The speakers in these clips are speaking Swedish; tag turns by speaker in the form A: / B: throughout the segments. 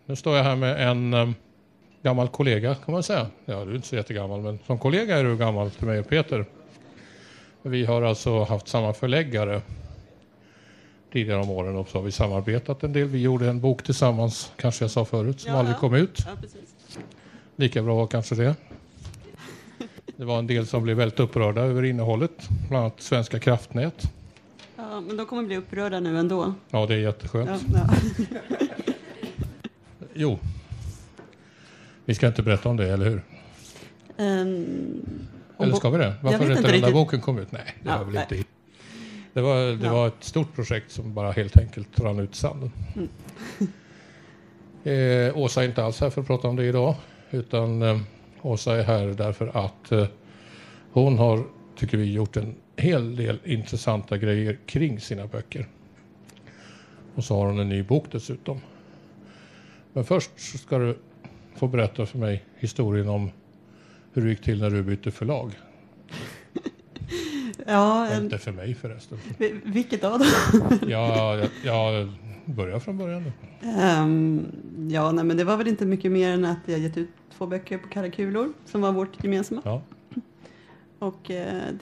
A: Nu står jag här med en gammal kollega kan man säga. Ja, du är inte så jättegammal, men som kollega är du gammal till mig och Peter. Vi har alltså haft samma förläggare tidigare om åren och så har vi samarbetat en del. Vi gjorde en bok tillsammans, kanske jag sa förut, som aldrig kom ut.
B: Ja, precis.
A: Lika bra kanske det. Det var en del som blev väldigt upprörda över innehållet, bland annat Svenska kraftnät.
B: Ja, men de kommer bli upprörda nu ändå.
A: Ja, det är jätteskönt.
B: Ja.
A: Jo, vi ska inte berätta om det, eller hur? Eller ska vi det? Varför inte den där boken kom ut? Nej, det var väl inte. Det var ett stort projekt som bara helt enkelt rann ut i sanden. Åsa är inte alls här för att prata om det idag. Utan Åsa är här därför att hon har, tycker vi, gjort en hel del intressanta grejer kring sina böcker. Och så har hon en ny bok dessutom. Men först så ska du få berätta för mig historien om hur det gick till när du bytte förlag.
B: Ja,
A: inte för mig förresten.
B: Vilket av dem?
A: Jag börjar från början nu.
B: Nej, men det var väl inte mycket mer än att jag gett ut 2 böcker på Kalla kulor som var vårt gemensamma.
A: Ja.
B: Och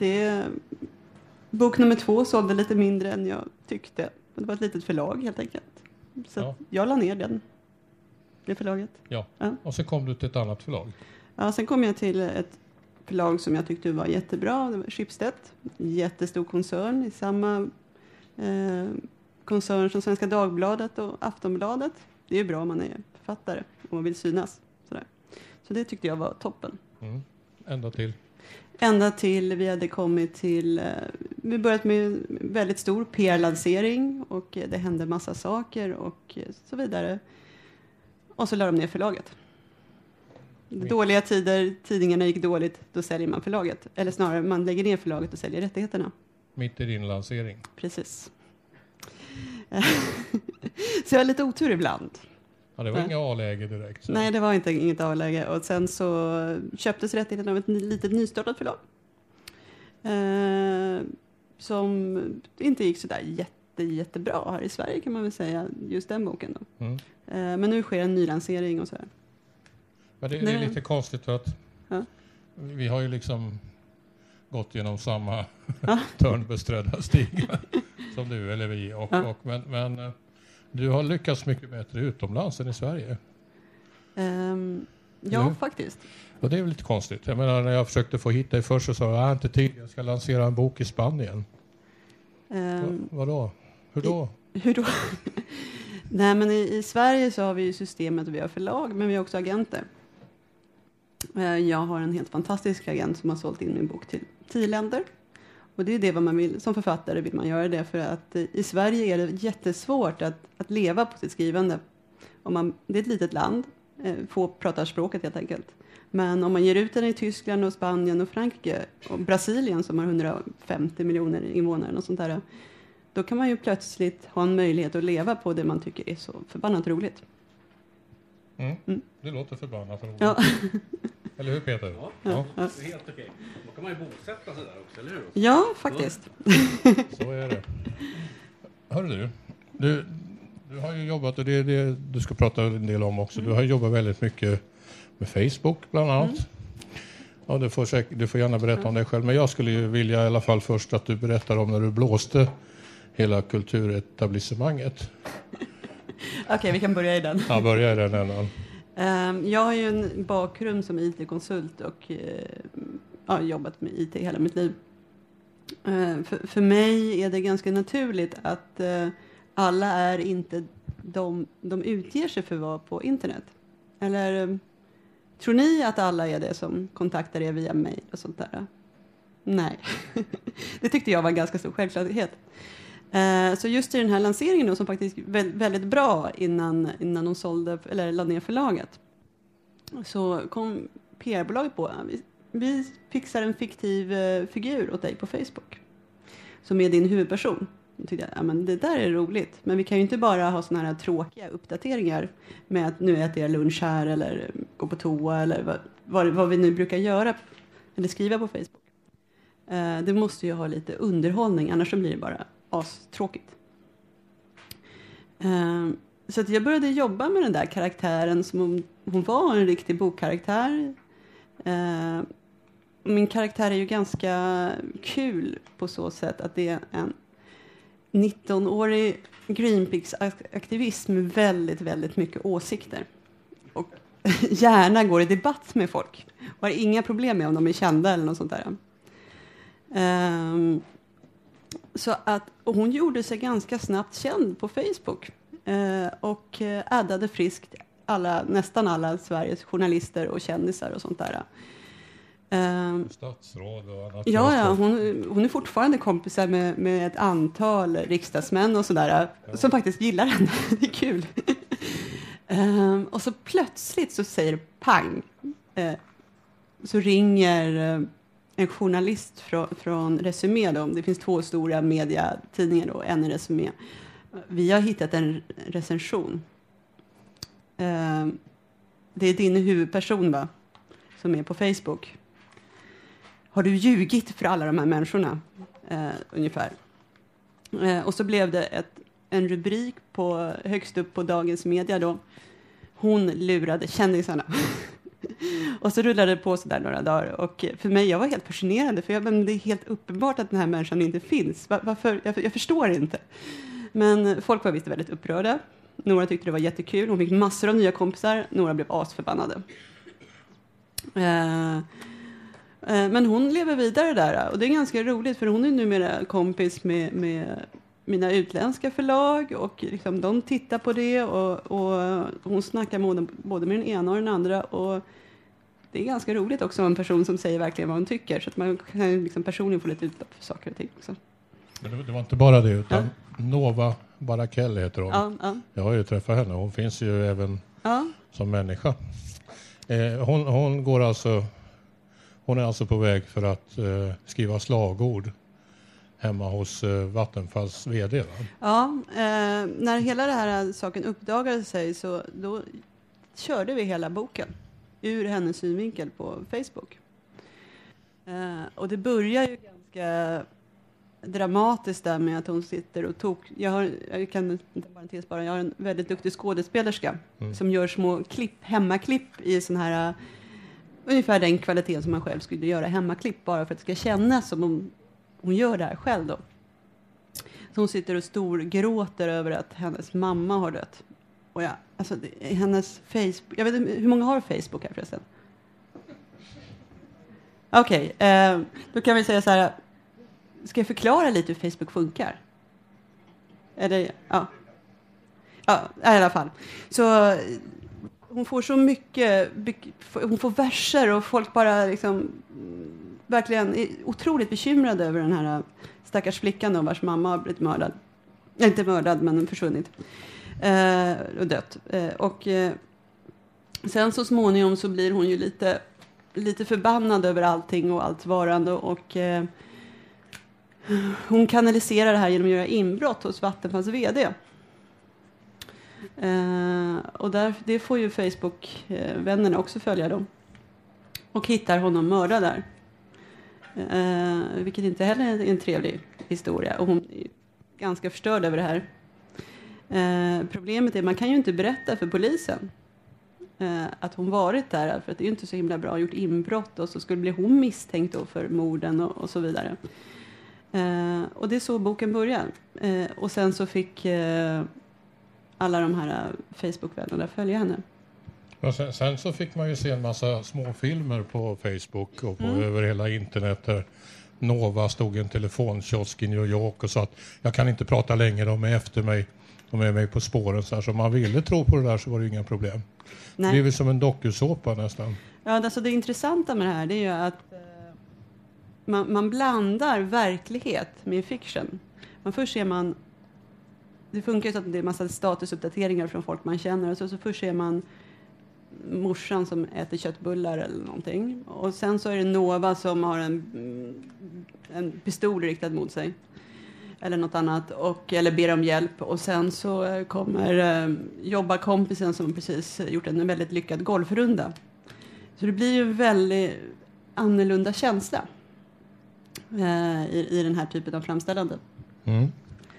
B: bok nummer 2 sålde lite mindre än jag tyckte. Det var ett litet förlag helt enkelt. Så jag la ner det förlaget.
A: Ja, och sen kom du till ett annat förlag.
B: Ja, sen kom jag till ett förlag som jag tyckte var jättebra. Det var Schibsted. Jättestor koncern i samma koncern som Svenska Dagbladet och Aftonbladet. Det är ju bra om man är författare och man vill synas. Sådär. Så det tyckte jag var toppen. Ända till vi hade kommit till... Vi börjat med en väldigt stor PR-lansering och det hände massa saker och så vidare. Och så la de ner förlaget. Dåliga tider, tidningarna gick dåligt, då säljer man förlaget. Eller snarare, man lägger ner förlaget och säljer rättigheterna.
A: Mitt i din lansering.
B: Precis. Så jag har lite otur ibland.
A: Ja, det var inga A-läge direkt. Så.
B: Nej, det var inget A-läge. Och sen så köptes rättigheterna av ett litet nystartat förlag. Som inte gick så där jättebra här i Sverige kan man väl säga. Just den boken då. Men nu sker en nylansering och så här.
A: Men det är lite konstigt för att vi har ju liksom gått genom samma törnbeströdda stigar som du eller vi. Men du har lyckats mycket bättre utomlands än i Sverige.
B: Ja, faktiskt.
A: Och det är väl lite konstigt. Jag menar, när jag försökte få hit dig först så sa jag inte tid, jag ska lansera en bok i Spanien. Vadå? Hur då?
B: Nej, men i Sverige så har vi ju systemet och vi har förlag, men vi har också agenter. Jag har en helt fantastisk agent som har sålt in min bok till 10 länder. Och det är det vad man vill. Som författare vill man göra det för att i Sverige är det jättesvårt att leva på sitt skrivande. Det är ett litet land, få pratar språket helt enkelt. Men om man ger ut den i Tyskland och Spanien och Frankrike och Brasilien som har 150 miljoner invånare och sånt där, då kan man ju plötsligt ha en möjlighet att leva på det man tycker är så förbannat roligt.
A: Det låter förbannat roligt.
B: Ja.
A: Eller hur, Peter?
C: Ja. Det är helt okej. Då kan man ju bosätta sig där också, eller hur?
B: Ja, faktiskt.
A: Så är det. Hörru du har ju jobbat, och det är det du ska prata en del om också. Du har jobbat väldigt mycket med Facebook bland annat. Ja, du får gärna berätta om det själv. Men jag skulle ju vilja i alla fall först att du berättar om när du blåste hela kulturetablissemanget.
B: Okej, vi kan börja i den.
A: Ja, börja i den ändan.
B: Jag har ju en bakgrund som IT-konsult och jobbat med IT hela mitt liv. För mig är det ganska naturligt att alla är inte de utger sig för att vara på internet. Eller tror ni att alla är det som kontaktar er via mejl och sånt där? Nej, det tyckte jag var en ganska stor självklarhet. Så just i den här lanseringen då, som faktiskt väldigt bra innan de sålde eller lade ner förlaget, så kom PR-bolaget på vi fixar en fiktiv figur åt dig på Facebook som är din huvudperson. Då tyckte jag, men det där är roligt, men vi kan ju inte bara ha såna här tråkiga uppdateringar med att nu äter jag lunch här eller gå på toa eller vad vi nu brukar göra eller skriva på Facebook. Det måste ju ha lite underhållning, annars så blir det bara astråkigt. Så att jag började jobba med den där karaktären som hon var en riktig bokkaraktär. Min karaktär är ju ganska kul på så sätt att det är en 19-årig Greenpeace-aktivist med väldigt, väldigt mycket åsikter. Och gärna går i debatt med folk. Och har inga problem med om de är kända eller något sånt där. Så att hon gjorde sig ganska snabbt känd på Facebook. Och addade friskt nästan alla Sveriges journalister och kändisar och sånt där.
A: Statsråd och annat.
B: Ja, hon är fortfarande kompisar med ett antal riksdagsmän och sådär som faktiskt gillar henne. Det är kul. Och så plötsligt så säger det pang. Så ringer en journalist från Resumé. Det finns 2 stora mediatidningar och en är Resumé. Vi har hittat en recension. Det är din huvudperson, va? Som är på Facebook. Har du ljugit för alla de här människorna? Ungefär. Och så blev det en rubrik högst upp på Dagens Media då. Hon lurade kändisarna. Och så rullade det på så där några dagar. Och för mig, jag var helt fascinerad. För det är helt uppenbart att den här människan inte finns. Varför? Jag förstår inte. Men folk var visst väldigt upprörda. Några tyckte det var jättekul. Hon fick massor av nya kompisar. Några blev asförbannade. Men hon lever vidare där. Och det är ganska roligt. För hon är numera kompis med mina utländska förlag. Och liksom, de tittar på det. Och hon snackar både med den ena och den andra. Och det är ganska roligt också. En person som säger verkligen vad hon tycker. Så att man kan liksom personligen få lite utlopp för saker och ting också.
A: Men det var inte bara det, utan Nova Barakel heter hon.
B: Ja.
A: Jag har ju träffat henne. Hon finns ju även som människa. Hon är alltså på väg för att skriva slagord hemma hos Vattenfalls vd. Va?
B: Ja, när hela den här saken uppdagade sig så då körde vi hela boken ur hennes synvinkel på Facebook. Och det börjar ju ganska dramatiskt där med att hon sitter och jag kan inte bara jag har en väldigt duktig skådespelerska som gör små hemmaklipp i sån här ungefär den kvaliteten som man själv skulle göra hemmaklipp bara för att det ska kännas som om hon gör det här själv då. Så hon sitter och gråter över att hennes mamma har dött. Och hennes Facebook, jag vet inte, hur många har Facebook här förresten? Okej, då kan vi säga så här. Ska jag förklara lite hur Facebook funkar? Eller, ja, i alla fall. Så hon får så mycket, hon får verser och folk bara liksom verkligen är otroligt bekymrade över den här stackars flickan då, vars mamma har blivit mördad. Inte mördad, men försvunnit. Och dött. Och sen så småningom så blir hon ju lite förbannad över allting och allt varande och hon kanaliserar det här genom att göra inbrott hos Vattenfalls vd. Och det får ju Facebook-vännerna också följa då. Och hittar honom mördad där. Vilket inte heller är en trevlig historia. Och hon är ganska förstörd över det här. Problemet är att man kan ju inte berätta för polisen att hon varit där. För att det är ju inte så himla bra gjort inbrott. Och så skulle bli hon misstänkt då för morden och så vidare. Och det är så boken börjar. Och sen så fick alla de här Facebook-vännerna följa henne.
A: Och sen så fick man ju se en massa småfilmer på Facebook och över hela internet där Nova stod i en telefonkiosk i New York och sa att jag kan inte prata längre, de är efter mig, de är mig på spåren. Så om man ville tro på det där så var det inga problem. Nej. Det är väl som en dokusåpa nästan. Ja,
B: alltså det intressanta med det här det är ju att man blandar verklighet med fiction. Först ser man, det funkar ju så att det är en massa statusuppdateringar från folk man känner. Och så först ser man morsan som äter köttbullar eller någonting. Och sen så är det Nova som har en pistol riktad mot sig. Eller något annat. Eller ber om hjälp. Och sen så jobbar kompisen som precis gjort en väldigt lyckad golfrunda. Så det blir ju en väldigt annorlunda känsla i den här typen av framställande.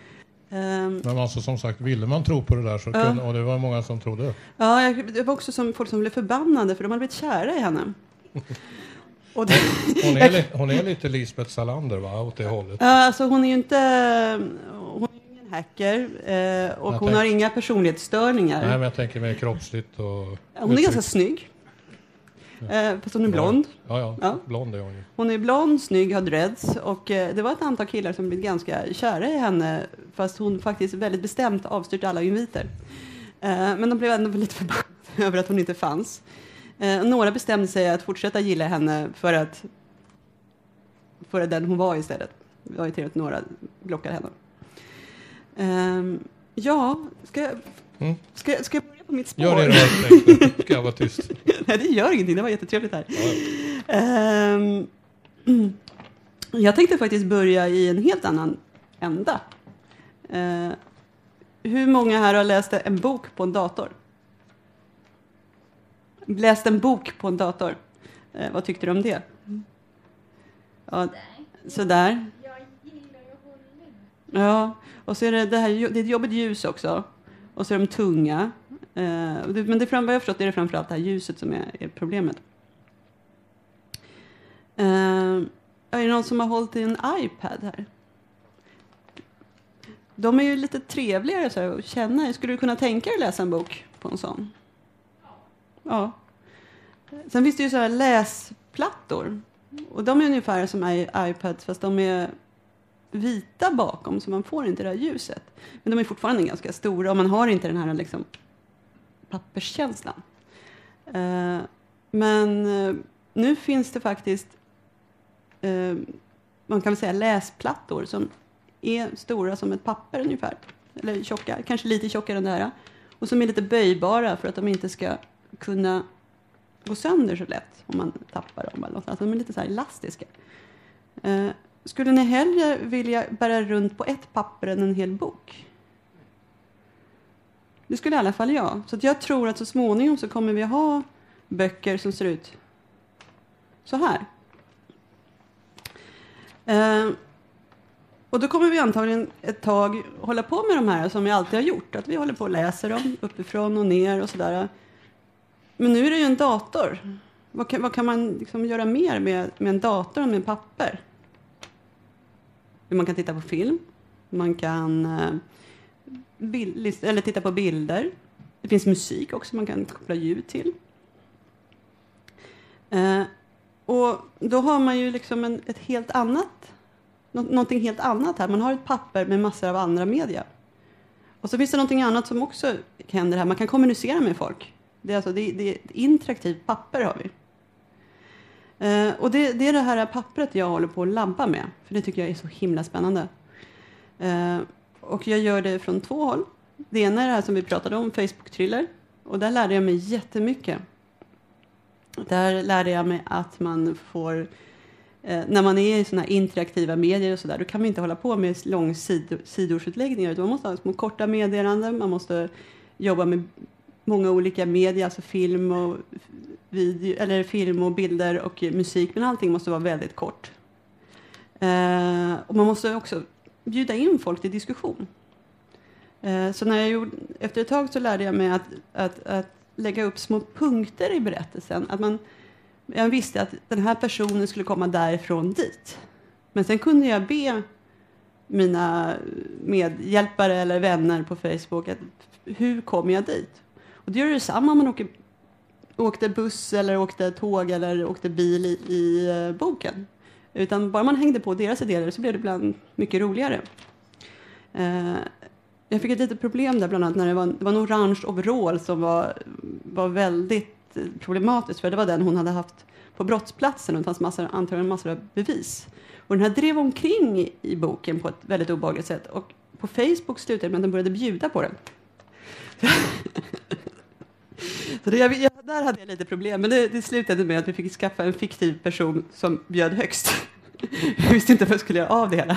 A: Men alltså som sagt, ville man tro på det där så kunde, och det var många som trodde.
B: Ja, det var också som folk som blev förbannade för de hade blivit kära i henne. Och
A: Hon är lite Lisbeth Salander, va? Åt det hållet.
B: Ja, alltså hon är ju inte... Hon är ingen hacker och hon har inga personlighetsstörningar.
A: Nej, men jag tänker mer kroppsligt och...
B: Hon är ganska snygg. Fast hon är blond.
A: Ja, blond är hon ju.
B: Hon är blond, snygg, har dreads. Och det var ett antal killar som blev ganska kära i henne. Fast hon faktiskt väldigt bestämt avstyrt alla inviter. Men de blev ändå lite förbannade över att hon inte fanns. Några bestämde sig att fortsätta gilla henne för att den hon var istället. Det var ju till att några blockade henne. Ska jag börja på mitt spår?
A: Gör det då, ska jag vara tyst.
B: Nej, det gör ingenting. Det var jättetrevligt här. Jag tänkte faktiskt börja i en helt annan ända. Hur många här har läst en bok på en dator? Läst en bok på en dator. Vad tyckte du om det? Ja, sådär.
D: Jag gillar ju hållen.
B: Ja, och så är det här, det är ett jobbigt ljus också. Och så är de tunga. Men vad jag har förstått är det framförallt det här ljuset som är problemet. Är det någon som har hållit i en iPad här? De är ju lite trevligare så här, att känna. Skulle du kunna tänka dig att läsa en bok på en sån? Ja. Sen finns det ju så här läsplattor. Och de är ungefär som iPads fast de är vita bakom så man får inte det här ljuset. Men de är fortfarande ganska stora och man har inte den här liksom, papperskänslan. Men nu finns det faktiskt man kan väl säga läsplattor som är stora som ett papper ungefär. Eller tjocka, kanske lite tjockare än det här. Och som är lite böjbara för att de inte ska kunna gå sönder så lätt om man tappar dem. Eller något. Alltså de är lite så här elastiska. Skulle ni hellre vilja bära runt på ett papper än en hel bok? Det skulle i alla fall jag. Så att jag tror att så småningom så kommer vi ha böcker som ser ut så här. Och då kommer vi antagligen ett tag hålla på med de här som vi alltid har gjort. Att vi håller på och läser dem uppifrån och ner och sådär. Men nu är det ju en dator. Vad kan man liksom göra mer med en dator än med papper? Man kan titta på film. Man kan eller titta på bilder. Det finns musik också man kan koppla ljud till. Och då har man ju liksom ett helt annat, någonting helt annat här. Man har ett papper med massor av andra media. Och så finns det någonting annat som också händer här. Man kan kommunicera med folk. Det är alltså det är ett interaktivt papper har vi. Och det är det här pappret jag håller på att labba med. För det tycker jag är så himla spännande. Och jag gör det från 2 håll. Det ena är det här som vi pratade om, Facebook-thriller. Och där lärde jag mig jättemycket. Där lärde jag mig att man får... när man är i såna här interaktiva medier och sådär, då kan man inte hålla på med lång sidordsutläggningar. Utan man måste ha små korta meddelanden. Man måste jobba med många olika medier, alltså film och video, eller film och bilder och musik. Men allting måste vara väldigt kort. Och man måste också bjuda in folk till diskussion. Så efter ett tag så lärde jag mig att lägga upp små punkter i berättelsen. Jag visste att den här personen skulle komma därifrån dit. Men sen kunde jag be mina medhjälpare eller vänner på Facebook att hur kommer jag dit? Och det gör det samma om man åkte buss eller åkte tåg eller åkte bil i boken. Utan bara man hängde på deras idéer så blev det ibland mycket roligare. Jag fick ett litet problem där bland annat när det var en orange overall som var väldigt problematiskt. För det var den hon hade haft på brottsplatsen och det fanns antagligen massor av bevis. Och den här drev omkring i boken på ett väldigt obehagligt sätt. Och på Facebook slutade det med att den började bjuda på den. Så där hade jag lite problem. Men det slutade med att vi fick skaffa en fiktiv person som bjöd högst. Jag visste inte vad jag skulle göra av det hela.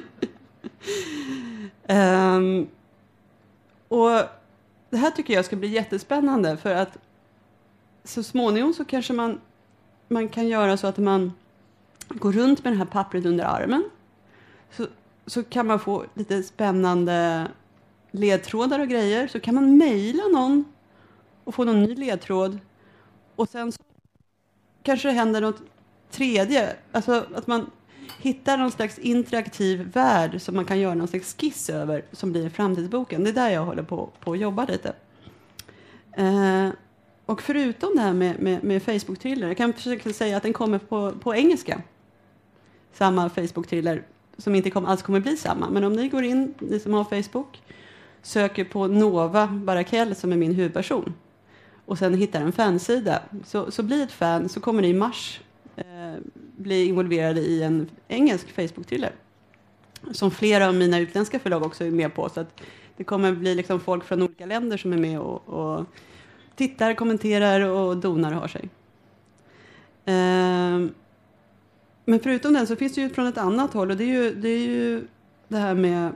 B: Och det här tycker jag ska bli jättespännande. För att så småningom så kanske man kan göra så att man går runt med det här pappret under armen. så kan man få lite spännande ledtrådar och grejer. Så kan man mejla någon och få någon ny ledtråd. Och sen så kanske det händer något tredje. Alltså att man hittar någon slags interaktiv värld som man kan göra någon slags skiss över som blir framtidsboken. Det är där jag håller på att jobba lite. Och förutom det här med Facebook-thriller, jag kan försöka säga att den kommer på engelska. Samma Facebook-thriller som inte alls kommer bli samma. Men om ni går in, ni som har Facebook, söker på Nova Barakell som är min huvudperson och sen hittar en fansida, så blir ett fan, så kommer ni i mars bli involverade i en engelsk Facebook-thriller som flera av mina utländska förlag också är med på, så att det kommer bli liksom folk från olika länder som är med och tittar, kommenterar och donar har sig. Men förutom den så finns det ju från ett annat håll, och det är ju det här med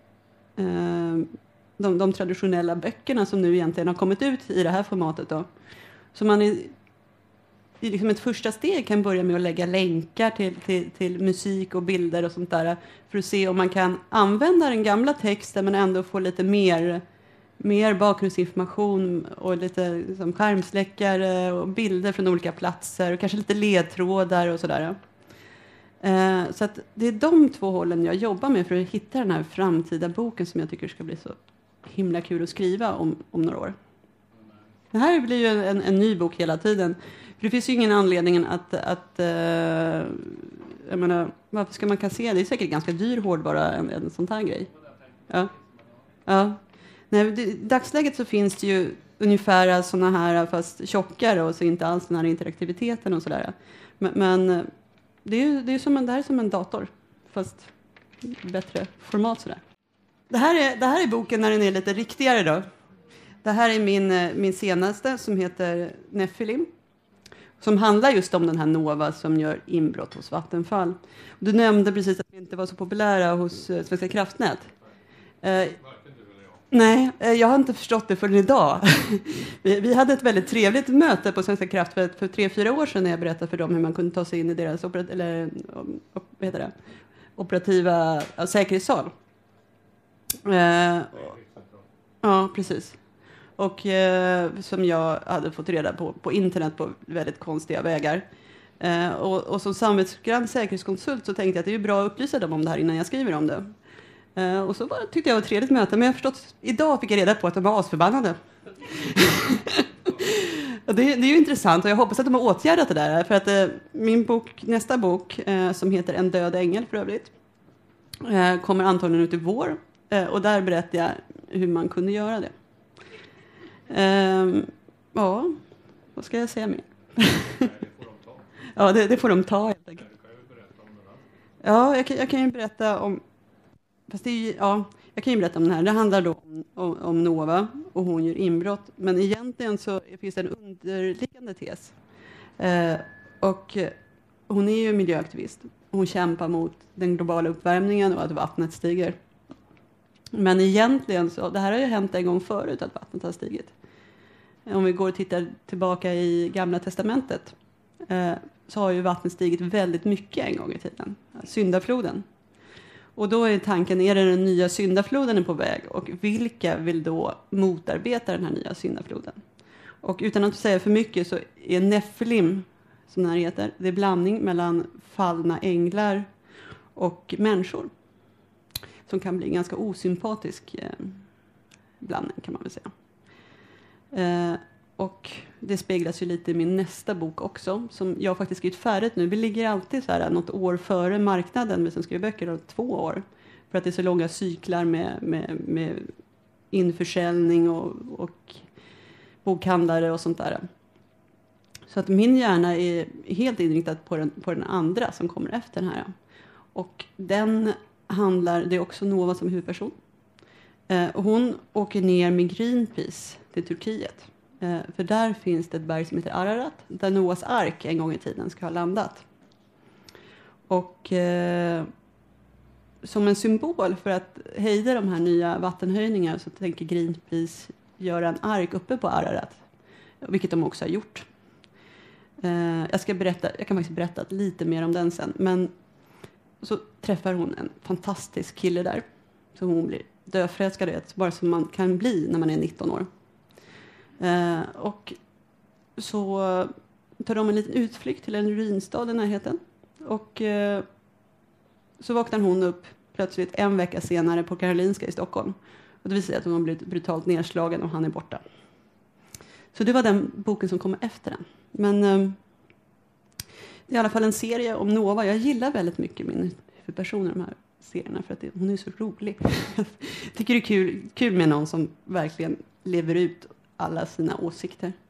B: de traditionella böckerna som nu egentligen har kommit ut i det här formatet då. Så man i liksom ett första steg kan börja med att lägga länkar till musik och bilder och sånt där för att se om man kan använda den gamla texten men ändå få lite mer bakgrundsinformation och lite liksom skärmsläckare och bilder från olika platser och kanske lite ledtrådar och sådär. Så att det är de två hållen jag jobbar med för att hitta den här framtida boken som jag tycker ska bli så himla kul att skriva om några år. Det här blir ju en ny bok hela tiden. För det finns ju ingen anledning att jag menar, varför ska man kassera? Det är säkert ganska dyr hårdvara en sån här grej. Ja. Nej, i dagsläget så finns det ju ungefär såna här fast tjockare och så inte alls den här interaktiviteten och sådär. Men det är som det här är som en dator fast bättre format sådär. Det här är boken när den är lite riktigare då. Det här är min senaste som heter Nephilim. Som handlar just om den här Nova som gör inbrott hos Vattenfall. Du nämnde precis att vi inte var så populära hos Svenska kraftnät. Nej, jag har inte förstått det förrän idag. Vi hade ett väldigt trevligt möte på Svenska kraftnät för 3-4 år sedan när jag berättade för dem hur man kunde ta sig in i deras operativa säkerhetssal. Ja, precis. Och som jag hade fått reda på internet på väldigt konstiga vägar. Och som samvetsgrann säkerhetskonsult så tänkte jag att det är ju bra att upplysa dem om det här innan jag skriver om det. Och så tyckte jag det var ett trevligt möte, men jag har förstått, idag fick jag reda på att de var asförbannade. Det är ju intressant och jag hoppas att de har åtgärdat det där. För att nästa bok som heter En död ängel för övrigt kommer antagligen ut i vår. Och där berättar jag hur man kunde göra det. Ja, vad ska jag säga mer? Ja, det får de ta helt enkelt. Ja, jag kan ju berätta om... Fast jag kan ju berätta om den här. Det handlar då om Nova och hon gör inbrott. Men egentligen så finns det en underliggande tes. Och hon är ju miljöaktivist. Hon kämpar mot den globala uppvärmningen och att vattnet stiger. Men egentligen så, det här har ju hänt en gång förut att vattnet har stigit. Om vi går och tittar tillbaka i Gamla testamentet så har ju vattnet stigit väldigt mycket en gång i tiden. Syndafloden. Och då är tanken, är det den nya syndafloden är på väg? Och vilka vill då motarbeta den här nya syndafloden? Och utan att säga för mycket så är Nephilim, som den här heter, det är blandning mellan fallna änglar och människor. Som kan bli en ganska osympatisk blandning kan man väl säga. Och det speglas ju lite i min nästa bok också. Som jag faktiskt skrivit färdigt nu. Vi ligger alltid så här något år före marknaden. Vi som skriver böcker har 2 år. För att det är så långa cyklar med införsäljning och bokhandlare och sånt där. Så att min hjärna är helt inriktad på den andra som kommer efter den här. Och den handlar, det är också Nova som huvudperson. Hon åker ner med Greenpeace till Turkiet. För där finns det ett berg som heter Ararat. Där Noas ark en gång i tiden ska ha landat. Och som en symbol för att hejda de här nya vattenhöjningarna så tänker Greenpeace göra en ark uppe på Ararat. Vilket de också har gjort. Jag kan faktiskt berätta lite mer om den sen. Men så träffar hon en fantastisk kille där. Så hon blir döförälskad, bara som man kan bli när man är 19 år. Och så tar de en liten utflykt till en ruinstad i närheten. Och så vaknar hon upp plötsligt en vecka senare på Karolinska i Stockholm. Och det vill säga att hon har blivit brutalt nedslagen och han är borta. Så det var den boken som kom efter den. Men det är i alla fall en serie om Nova. Jag gillar väldigt mycket min huvudperson i de här serierna för att hon är så rolig. Jag tycker det är kul med någon som verkligen lever ut alla sina åsikter.